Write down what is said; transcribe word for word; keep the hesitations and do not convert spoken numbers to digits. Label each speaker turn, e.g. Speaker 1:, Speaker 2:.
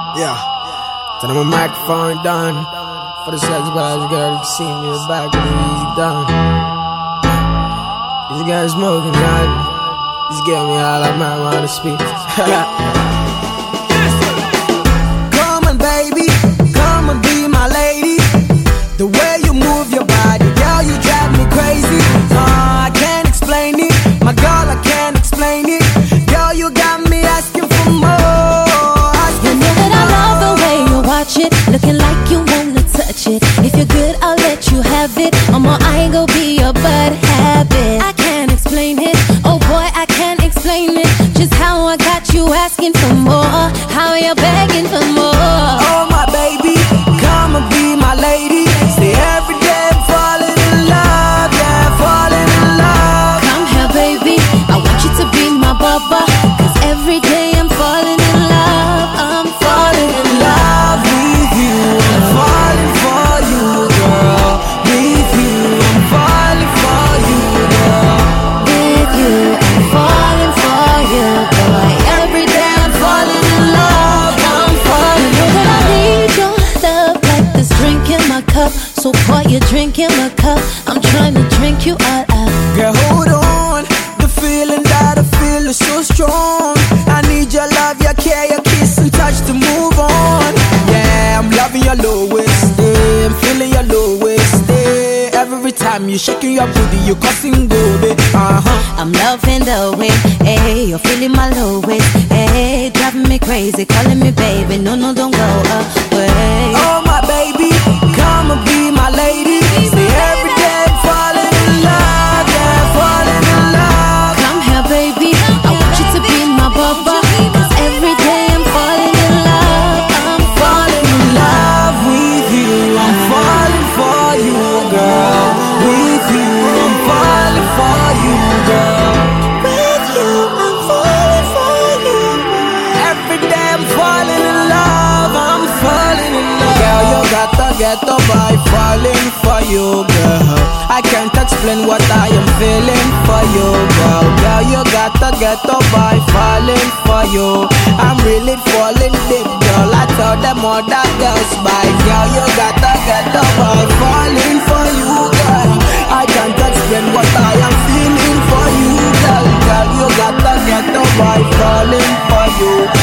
Speaker 1: Yeah. Turn my microphone down. For the sex bars, girl, you can see me in the back of the music down. These guys smoking, man. Just get me all I might wanna speak. Come on, baby. Come and be my lady. The way you move your body, girl, you drive me crazy. Uh, I can't explain it. My girl, I can't explain it. Girl, you got me asking for more.
Speaker 2: You know that I love the way you watch it, looking like you wanna touch it. If you're good, I'll let you have it. I'm all, I ain't gon' be your bad habit. I can't explain it, oh boy, I can't explain it. Just how I got you asking for more, how you're begging for more.
Speaker 1: Oh my baby, come and be my lady. Stay every day falling in love, yeah, falling in love.
Speaker 2: Come here, baby, I want you to be my bubba, cause every day I'm falling in love. I'm falling in love
Speaker 1: with you. I'm falling for you, girl. With you, I'm falling for you, girl.
Speaker 2: With you, I'm falling for you, boy. Every day I'm falling in love. I'm falling. You know that I need your love like this drink in my cup. So pour your drink in my cup. I'm trying to drink you all up.
Speaker 1: Girl, hold on. The feeling that I feel is so strong. I need your love, your care, your kiss and touch to move on. Yeah, I'm loving your low waist, eh. I'm feeling your low waist, eh. Every time you're shaking your booty, you're causing go, babe. Uh-huh.
Speaker 2: I'm loving the way, hey, you're feeling my low waist, hey, driving me crazy, calling me baby. No, no, don't go away.
Speaker 1: Oh my baby, come and be my lady. Stay every day falling in love, yeah, falling in love.
Speaker 2: Come here, baby, I want you to be my bubba, cause every day I'm falling in love. I'm falling in love
Speaker 1: with you. I'm falling for you, girl. With you, I'm falling for you, girl.
Speaker 2: With you, I'm falling for you.
Speaker 1: Every day I'm falling in love. I'm falling in love. Girl, you gotta get up by falling for you, girl. I can't explain what I am feeling for you, girl. Girl, you gotta get up by falling for you. I'm really falling deep, girl. I tell them other girls by. Girl, you gotta get up by falling for you, girl. I can't explain what I am feeling for you, girl. Girl, you gotta get up by falling for you.